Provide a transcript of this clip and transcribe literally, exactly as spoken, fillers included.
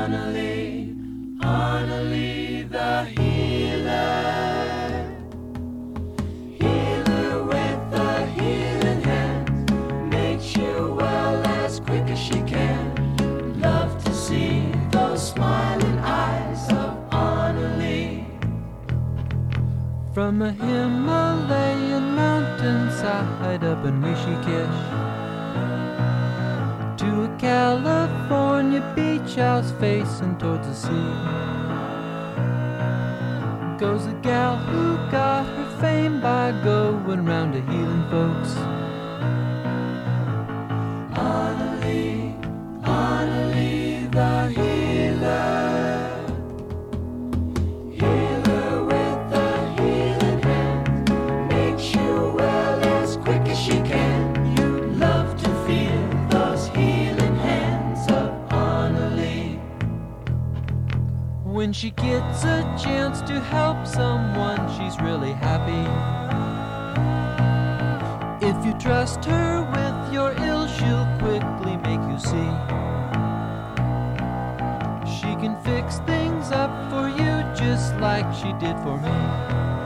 Annalie, Annalie the healer. Healer with the healing hands, makes you well as quick as she can. Love to see those smiling eyes of Annalie. From a Himalayan mountainside up in Rishikesh to a California beach house facing towards the sea goes a gal who got her fame by going round to healing folks. Annalie, Annalie the healer. Healer with the healing hands, makes you well as quick as she can. You love to feel those healing hands of Annalie. When she gets a chance to help someone, she's really happy. If you trust her with your ill, she'll quickly make you see. She can fix things up for you just like she did for me.